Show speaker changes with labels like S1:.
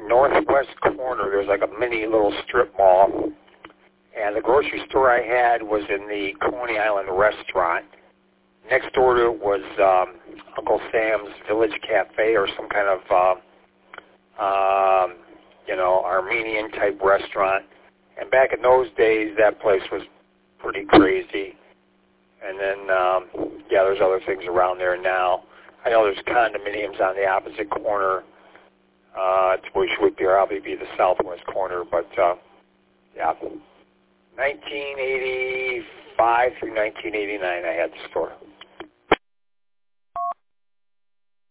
S1: northwest corner, there's like a mini little strip mall. And the grocery store I had was in the Coney Island restaurant. Next door to it was Uncle Sam's Village Cafe, or some kind of, Armenian-type restaurant. And back in those days, that place was pretty crazy. And then, there's other things around there now. I know there's condominiums on the opposite corner, which would probably be the southwest corner. But, 1985 through 1989, I had the store.